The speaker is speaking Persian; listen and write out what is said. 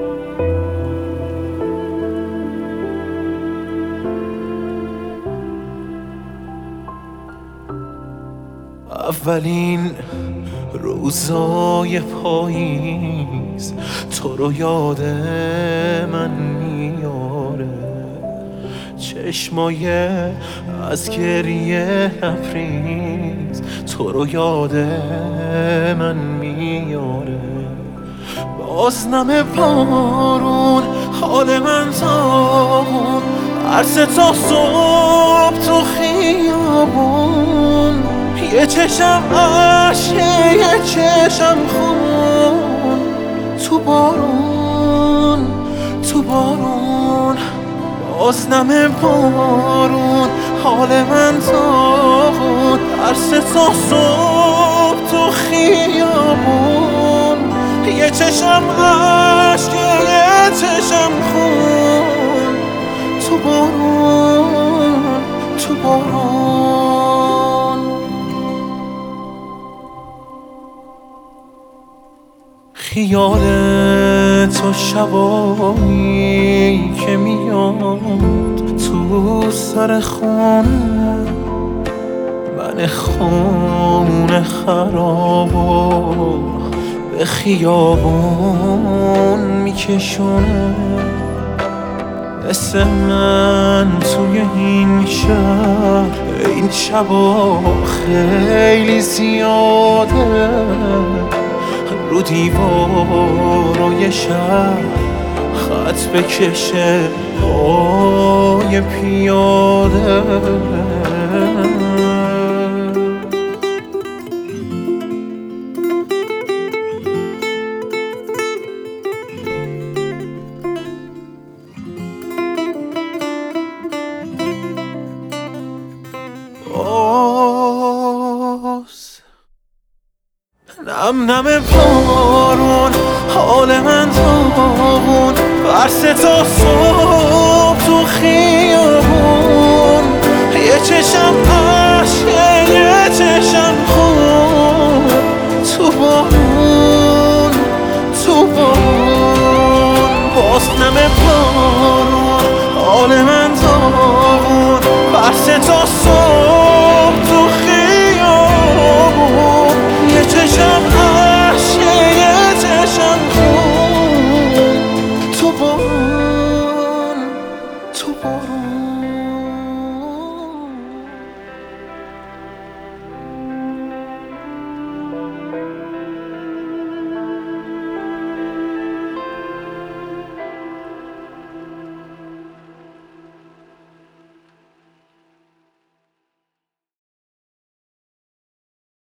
اولین روزای پاییز تو رو یاد من میاره، چشمای از گریه لبریز تو رو یاد من میاره. باز نم بارون حال من تاون، عرصه تا صبح تو خیابون، یه چشم عشقه یه چشم خون، تو بارون تو بارون. باز نم بارون حال من تاون، عرصه تا صبح تو خیابون، یه چشم عشقه یه چشم خون، تو بارون تو بارون. خیال تو شبایی که میاد تو سر خونه من خونه خرابو به خیابون میکشونه، مثل من توی این شهر این شبا خیلی زیاده، رو دیوارای شهر خط بکشه پای پیاده. نم نم بارون حال من تاون، عرصه تا صبح تو خیابون، یه چشم عشقه یه چشم خون،